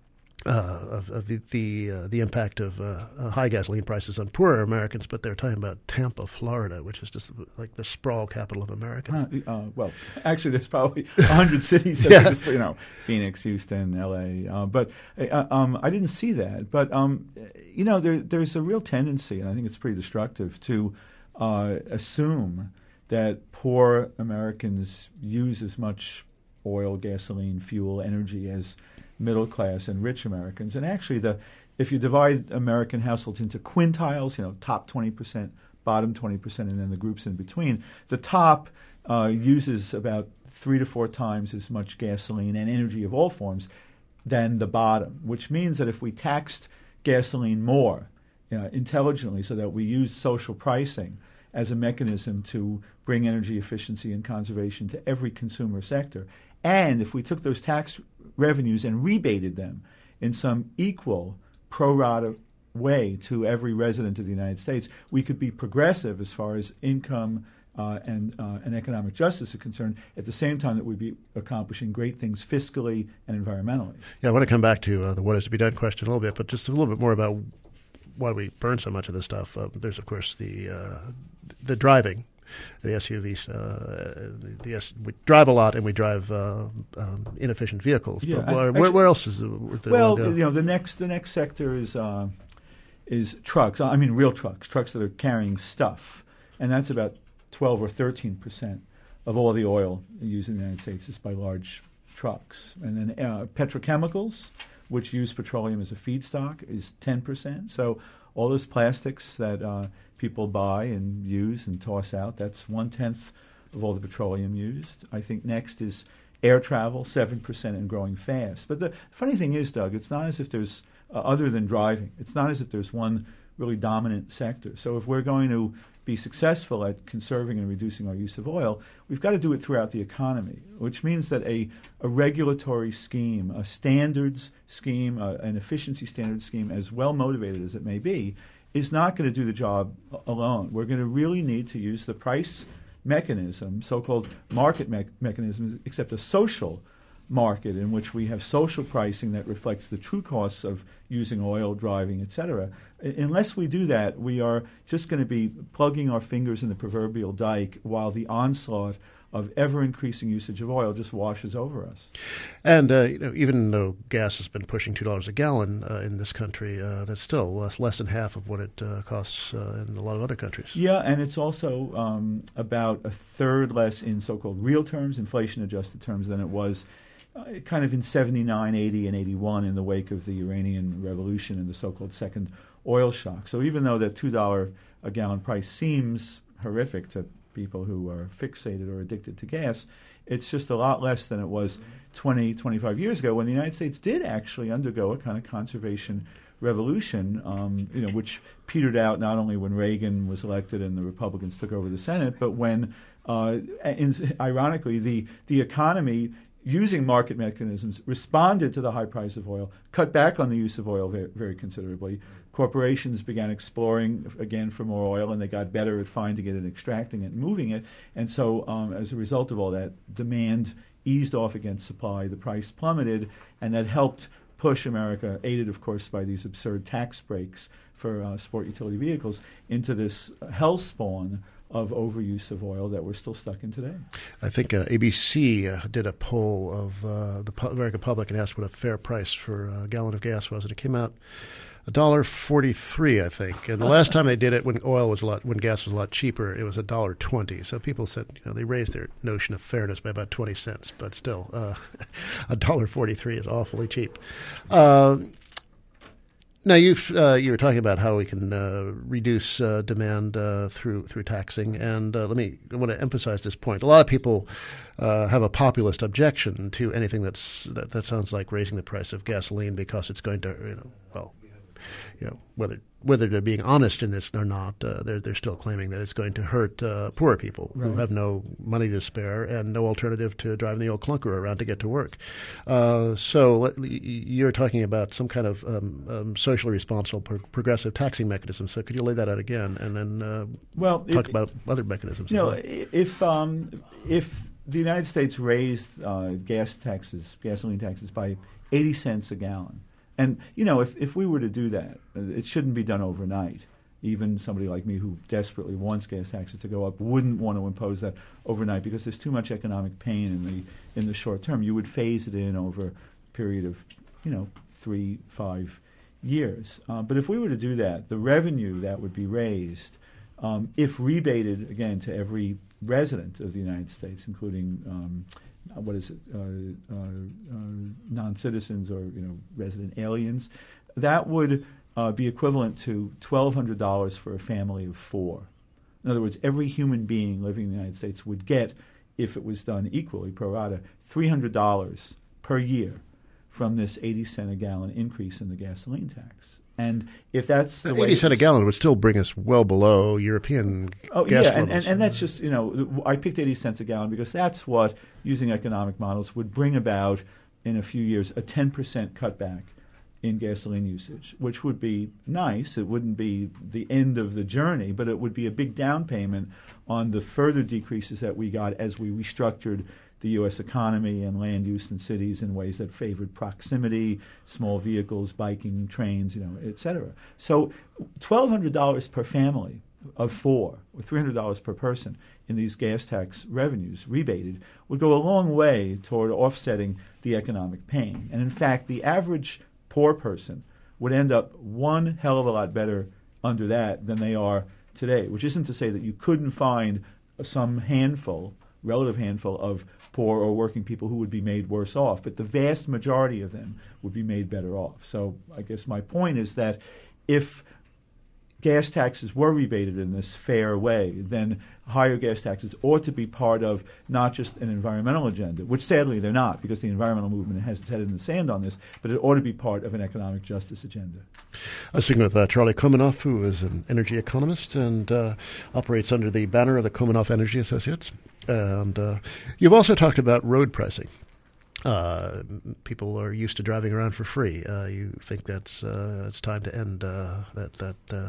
uh, of, of the the, uh, the impact of uh, uh, high gasoline prices on poorer Americans, but they're talking about Tampa, Florida, which is just like the sprawl capital of America. Uh, uh, well, actually, there's probably a hundred cities that Yeah. are just, you know, Phoenix, Houston, L A. Uh, but uh, um, I didn't see that. But um, you know, there, there's a real tendency, and I think it's pretty destructive, to uh, assume that poor Americans use as much oil, gasoline, fuel, energy as middle class and rich Americans. And actually, the if you divide American households into quintiles, you know, top twenty percent, bottom twenty percent, and then the groups in between, the top uh, uses about three to four times as much gasoline and energy of all forms than the bottom, which means that if we taxed gasoline more uh, intelligently so that we use social pricing as a mechanism to bring energy efficiency and conservation to every consumer sector. And if we took those tax revenues and rebated them in some equal pro rata way to every resident of the United States, we could be progressive as far as income uh, and, uh, and economic justice are concerned, at the same time that we'd be accomplishing great things fiscally and environmentally. Yeah, I want to come back to uh, the what is to be done question a little bit, but just a little bit more about why we burn so much of this stuff. Uh, there's, of course, the uh, the driving, the S U Vs. Uh, the, the S- we drive a lot, and we drive uh, um, inefficient vehicles. Yeah, but where, actually, where, where else is it? Well, you know, the next the next sector is uh, is trucks. I mean, real trucks, trucks that are carrying stuff, and that's about twelve or thirteen percent of all the oil used in the United States is by large trucks, and then uh, petrochemicals, which use petroleum as a feedstock, is ten percent. So all those plastics that uh, people buy and use and toss out, that's one-tenth of all the petroleum used. I think next is air travel, seven percent and growing fast. But the funny thing is, Doug, it's not as if there's, uh, other than driving, it's not as if there's one really dominant sector. So if we're going to be successful at conserving and reducing our use of oil, we've got to do it throughout the economy, which means that a, a regulatory scheme, a standards scheme, uh, an efficiency standards scheme, as well motivated as it may be, is not going to do the job alone. We're going to really need to use the price mechanism, so-called market me- mechanisms, except a social market in which we have social pricing that reflects the true costs of using oil, driving, et cetera. Unless we do that, we are just going to be plugging our fingers in the proverbial dike while the onslaught of ever-increasing usage of oil just washes over us. And uh, you know, even though gas has been pushing two dollars a gallon uh, in this country, uh, that's still less, less than half of what it uh, costs uh, in a lot of other countries. Yeah, and it's also um, about a third less in so-called real terms, inflation-adjusted terms, than it was uh, kind of in seventy-nine, eighty, and eighty-one in the wake of the Iranian Revolution and the so-called second oil shock. So even though that two dollars a gallon price seems horrific to people who are fixated or addicted to gas, it's just a lot less than it was twenty, twenty-five years ago when the United States did actually undergo a kind of conservation revolution, um, you know, which petered out not only when Reagan was elected and the Republicans took over the Senate, but when, uh, in, ironically, the, the economy, using market mechanisms, responded to the high price of oil, cut back on the use of oil very, very considerably. Corporations began exploring again for more oil, and they got better at finding it and extracting it and moving it. And so um, as a result of all that, demand eased off against supply, the price plummeted, and that helped push America, aided, of course, by these absurd tax breaks for uh, sport utility vehicles, into this hellspawn of overuse of oil that we're still stuck in today. I think uh, A B C uh, did a poll of uh, the pu- American public and asked what a fair price for a gallon of gas was, and it came out one dollar forty-three, I think. And the last time they did it, when oil was a lot, when gas was a lot cheaper, it was one dollar twenty. So people said, you know, they raised their notion of fairness by about twenty cents, but still, uh, one dollar forty-three is awfully cheap. Uh, Now, you've, uh, you were talking about how we can uh, reduce uh, demand uh, through through taxing, and uh, let me I want to emphasize this point. A lot of people uh, have a populist objection to anything that's that, that sounds like raising the price of gasoline because it's going to, you know, well, you know, whether whether they're being honest in this or not, uh, they're they're still claiming that it's going to hurt uh, poor people right. who have no money to spare and no alternative to driving the old clunker around to get to work. Uh, so let, you're talking about some kind of um, um, socially responsible pro- progressive taxing mechanism. So could you lay that out again, and then uh, well, talk it, about other mechanisms? You as know, well? if um, if the United States raised uh, gas taxes, gasoline taxes by eighty cents a gallon. And, you know, if, if we were to do that, it shouldn't be done overnight. Even somebody like me who desperately wants gas taxes to go up wouldn't want to impose that overnight because there's too much economic pain in the in the short term. You would phase it in over a period of, you know, three, five years. Uh, but if we were to do that, the revenue that would be raised, um, if rebated, again, to every resident of the United States, including um, what is it, uh, uh, uh, non-citizens or, you know, resident aliens, that would uh, be equivalent to twelve hundred dollars for a family of four. In other words, every human being living in the United States would get, if it was done equally pro rata, three hundred dollars per year from this eighty cent a gallon increase in the gasoline tax. And if that's the way eighty cent a gallon would still bring us well below European oh, gas yeah, and, levels. and, and that's just, you know, I picked eighty cents a gallon because that's what, using economic models, would bring about, in a few years, a ten percent cutback in gasoline usage, which would be nice. It wouldn't be the end of the journey, but it would be a big down payment on the further decreases that we got as we restructured the U S economy and land use in cities in ways that favored proximity, small vehicles, biking, trains, you know, et cetera. So twelve hundred dollars per family of four, or three hundred dollars per person in these gas tax revenues, rebated, would go a long way toward offsetting the economic pain. And in fact, the average poor person would end up one hell of a lot better under that than they are today, which isn't to say that you couldn't find some handful, relative handful of poor or working people who would be made worse off, but the vast majority of them would be made better off. So I guess my point is that if gas taxes were rebated in this fair way, then higher gas taxes ought to be part of not just an environmental agenda, which sadly they're not, because the environmental movement has its head in the sand on this, but it ought to be part of an economic justice agenda. I was speaking with uh, Charlie Komanoff, who is an energy economist and uh, operates under the banner of the Komanoff Energy Associates. And uh, you've also talked about road pricing. Uh, people are used to driving around for free. Uh, you think that's uh, it's time to end uh, that that uh,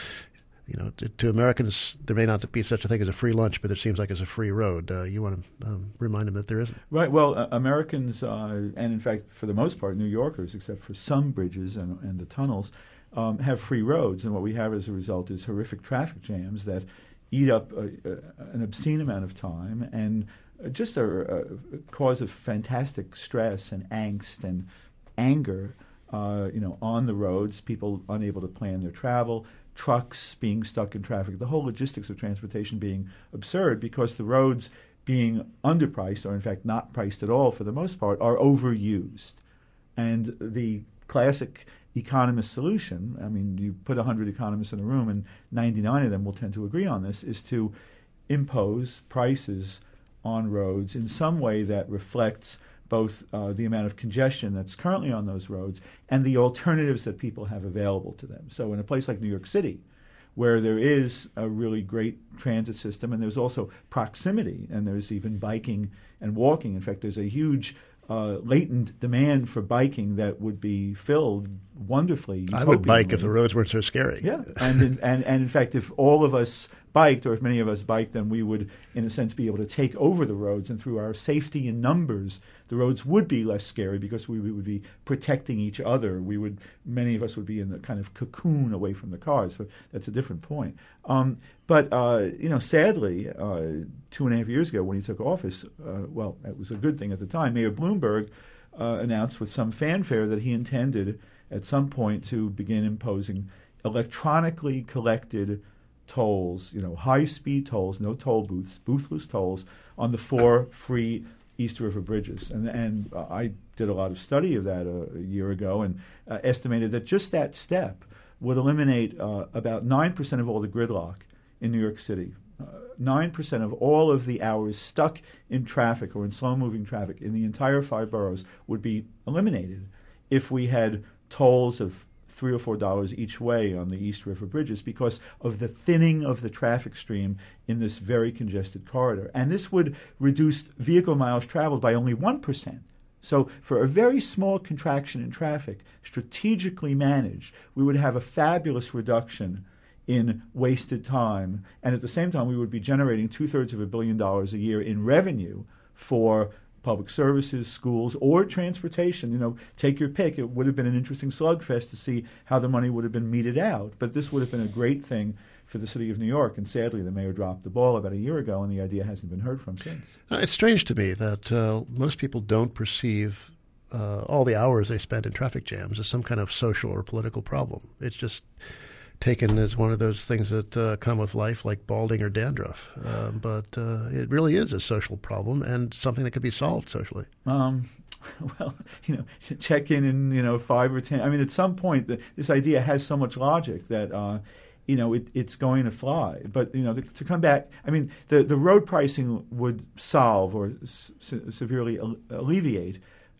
you know to, to Americans there may not be such a thing as a free lunch, but it seems like it's a free road. Uh, you want to um, remind them that there isn't. Right. Well, uh, Americans uh, and in fact for the most part New Yorkers, except for some bridges and, and the tunnels, um, have free roads, and what we have as a result is horrific traffic jams that eat up a, a, an obscene amount of time and just a, a cause of fantastic stress and angst and anger, uh, you know, on the roads, people unable to plan their travel, trucks being stuck in traffic, the whole logistics of transportation being absurd because the roads being underpriced, or in fact not priced at all for the most part, are overused. And the classic economist solution, I mean, you put one hundred economists in a room and ninety-nine of them will tend to agree on this, is to impose prices on roads in some way that reflects both uh, the amount of congestion that's currently on those roads and the alternatives that people have available to them. So in a place like New York City, where there is a really great transit system and there's also proximity and there's even biking and walking. In fact, there's a huge uh, latent demand for biking that would be filled wonderfully. I would bike if the roads weren't so scary. Yeah, and in, and and in fact, if all of us biked, or if many of us biked, then we would, in a sense, be able to take over the roads, and through our safety in numbers, the roads would be less scary because we, we would be protecting each other. We would, many of us would be in the kind of cocoon away from the cars. But that's a different point. Um, but uh, you know, sadly, uh, two and a half years ago when he took office, uh, well, it was a good thing at the time. Mayor Bloomberg uh, announced with some fanfare that he intended at some point to begin imposing electronically collected tolls, you know, high-speed tolls, no toll booths, boothless tolls on the four free East River bridges. And and uh, I did a lot of study of that a, a year ago and uh, estimated that just that step would eliminate uh, about nine percent of all the gridlock in New York City. Uh, nine percent of all of the hours stuck in traffic or in slow-moving traffic in the entire five boroughs would be eliminated if we had tolls of three or four dollars each way on the East River bridges because of the thinning of the traffic stream in this very congested corridor. And this would reduce vehicle miles traveled by only one percent. So for a very small contraction in traffic, strategically managed, we would have a fabulous reduction in wasted time. And at the same time, we would be generating two-thirds of a billion dollars a year in revenue for public services, schools, or transportation. You know, take your pick. It would have been an interesting slugfest to see how the money would have been meted out. But this would have been a great thing for the city of New York. And sadly, the mayor dropped the ball about a year ago, and the idea hasn't been heard from since. Uh, it's strange to me that uh, most people don't perceive uh, all the hours they spend in traffic jams as some kind of social or political problem. It's just taken as one of those things that uh, come with life, like balding or dandruff. Uh, but uh, it really is a social problem and something that could be solved socially. Um, well, you know, check in in, you know, five or ten. I mean, at some point, the, this idea has so much logic that, uh, you know, it, it's going to fly. But, you know, to, to come back, I mean, the, the road pricing would solve or s- severely al- alleviate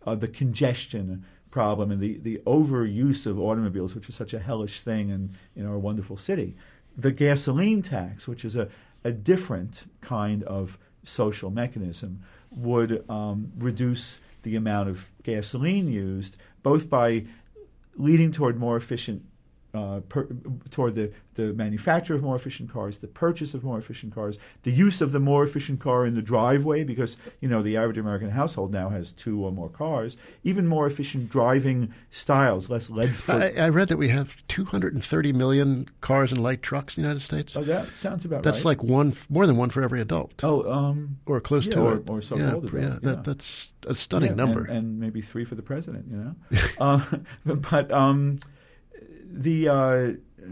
uh, the congestion problem and the, the overuse of automobiles, which is such a hellish thing in, in our wonderful city. The gasoline tax, which is a, a different kind of social mechanism, would um, reduce the amount of gasoline used, both by leading toward more efficient Uh, per, toward the, the manufacture of more efficient cars, the purchase of more efficient cars, the use of the more efficient car in the driveway, because, you know, the average American household now has two or more cars, even more efficient driving styles, less lead foot. I, I read that we have two hundred thirty million cars and light trucks in the United States. Oh, that sounds about That's right. like one, more than one for every adult. Oh, um, or close yeah, to or, it. or so-called yeah, adult. yeah, yeah. that, that's a stunning yeah, number. And, and maybe three for the president, you know? uh, but um, the... Uh,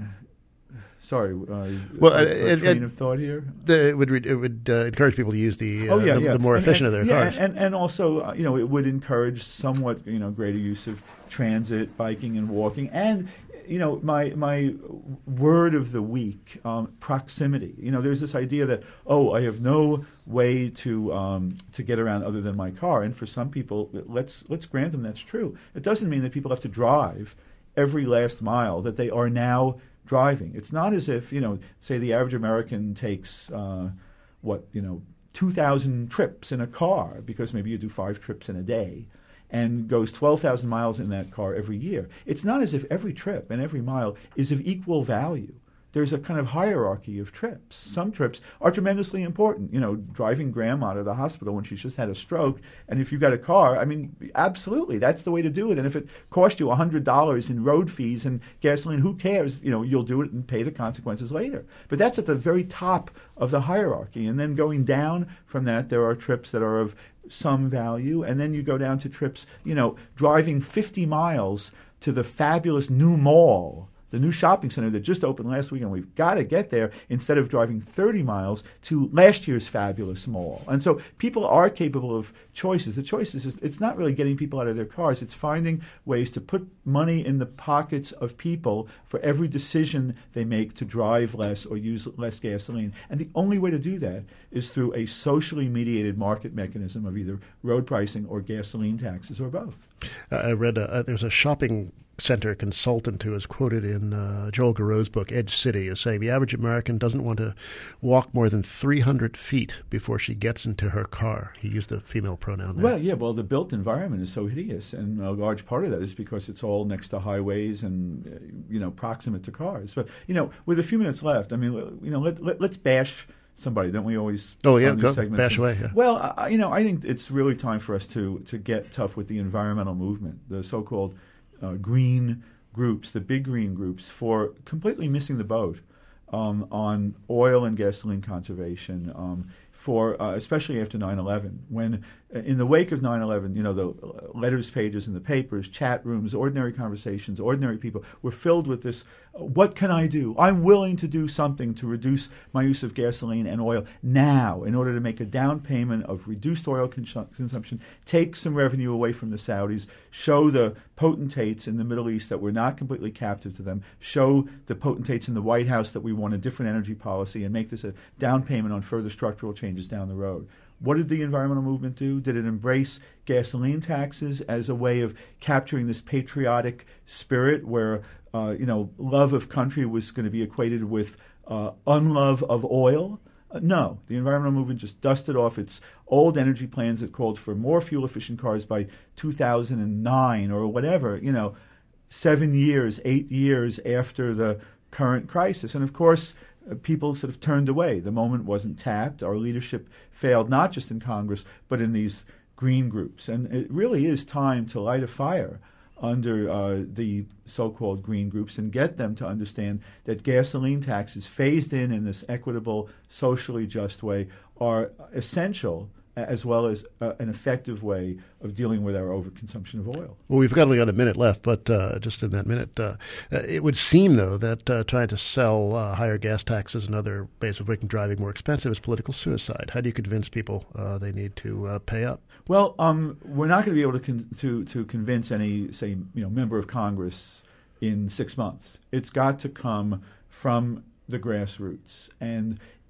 Sorry, uh, well, a, uh, a train it, of thought here. The, it would re- it would uh, encourage people to use the uh, oh, yeah, the, yeah. the more and, efficient and, of their yeah, cars, and and also uh, you know it would encourage somewhat you know greater use of transit, biking, and walking, and you know my my word of the week, um, proximity. You know, there's this idea that oh, I have no way to um, to get around other than my car, and for some people, let's let's grant them that's true. It doesn't mean that people have to drive every last mile that they are now driving. It's not as if, you know, say the average American takes, uh, what, you know, two thousand trips in a car, because maybe you do five trips in a day, and goes twelve thousand miles in that car every year. It's not as if every trip and every mile is of equal value. There's a kind of hierarchy of trips. Some trips are tremendously important. You know, driving grandma to the hospital when she's just had a stroke, and if you've got a car, I mean, absolutely, that's the way to do it. And if it costs you one hundred dollars in road fees and gasoline, who cares? You know, you'll do it and pay the consequences later. But that's at the very top of the hierarchy. And then going down from that, there are trips that are of some value, and then you go down to trips, you know, driving fifty miles to the fabulous new mall, the new shopping center that just opened last weekend. We've got to get there instead of driving thirty miles to last year's fabulous mall. And so people are capable of choices. The choice is, it's not really getting people out of their cars. It's finding ways to put money in the pockets of people for every decision they make to drive less or use less gasoline. And the only way to do that is through a socially mediated market mechanism of either road pricing or gasoline taxes or both. Uh, I read uh, there's a shopping center consultant who is quoted in uh, Joel Garreau's book, Edge City, as saying the average American doesn't want to walk more than three hundred feet before she gets into her car. He used the female pronoun there. Well, yeah, well, the built environment is so hideous, and a large part of that is because it's all next to highways and, uh, you know, proximate to cars. But, you know, with a few minutes left, I mean, you know, let, let, let's bash somebody, don't we always? Oh, yeah, on these go, segments? bash away, yeah. Well, I, you know, I think it's really time for us to, to get tough with the environmental movement, the so-called uh, green groups, the big green groups, for completely missing the boat um, on oil and gasoline conservation, um, for uh, especially after nine eleven, when uh, in the wake of nine eleven, you know, the letters pages in the papers, chat rooms, ordinary conversations, ordinary people were filled with this, what can I do? I'm willing to do something to reduce my use of gasoline and oil now in order to make a down payment of reduced oil cons- consumption, take some revenue away from the Saudis, show the potentates in the Middle East that we're not completely captive to them, show the potentates in the White House that we want a different energy policy, and make this a down payment on further structural changes down the road. What did the environmental movement do? Did it embrace gasoline taxes as a way of capturing this patriotic spirit where, uh, you know, love of country was going to be equated with uh, unlove of oil? Uh, no. The environmental movement just dusted off its old energy plans that called for more fuel-efficient cars by two thousand nine or whatever, you know, seven years, eight years after the current crisis. And, of course, Uh, people sort of turned away. The moment wasn't tapped. Our leadership failed not just in Congress, but in these green groups. And it really is time to light a fire under uh, the so-called green groups and get them to understand that gasoline taxes phased in in this equitable, socially just way are essential, as well as uh, an effective way of dealing with our overconsumption of oil. Well, we've got only got a minute left, but uh, just in that minute, uh, it would seem, though, that uh, trying to sell uh, higher gas taxes and other ways of making driving more expensive is political suicide. How do you convince people uh, they need to uh, pay up? Well, um, we're not going to be able to, con- to to convince any, say, you know, member of Congress in six months. It's got to come from the grassroots, and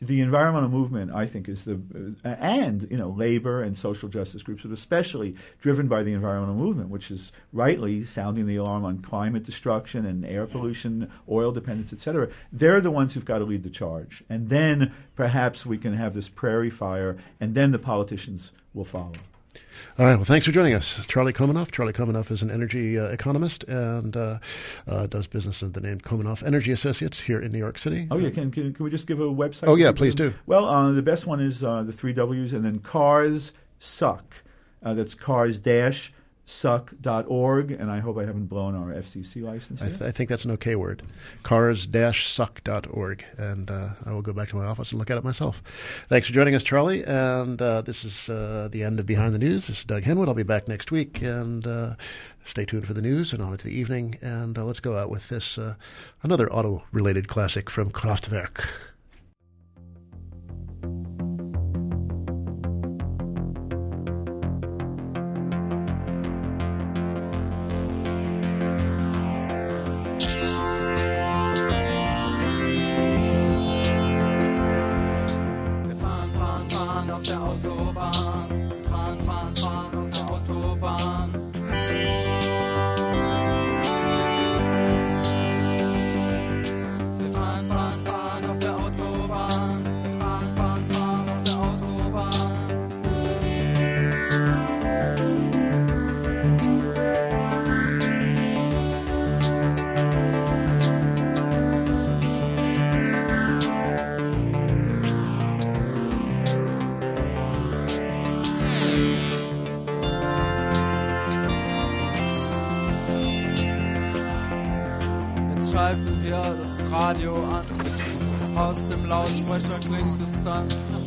the environmental movement, I think, is the uh, and you know labor and social justice groups, but especially driven by the environmental movement, which is rightly sounding the alarm on climate destruction and air pollution, oil dependence, et cetera. They're the ones who've got to lead the charge, and then perhaps we can have this prairie fire, and then the politicians will follow. All right. Well, thanks for joining us, Charlie Komanoff. Charlie Komanoff is an energy uh, economist and uh, uh, does business under the name Komanoff Energy Associates here in New York City. Oh, yeah. Can can, can we just give a website? Oh, yeah, please do. Well, uh, the best one is uh, the three W's and then Cars Suck. Uh, that's cars dash suck dot org, and I hope I haven't blown our F C C license I, yet. th- I think that's an okay word. cars dash suck dot org, and uh, I will go back to my office and look at it myself. Thanks for joining us, Charlie, and uh, this is uh, the end of Behind the News. This is Doug Henwood. I'll be back next week, and uh, stay tuned for the news and on into the evening, and uh, let's go out with this, uh, another auto-related classic from Kraftwerk. Schalten wir das Radio an, aus dem Lautsprecher klingt es dann.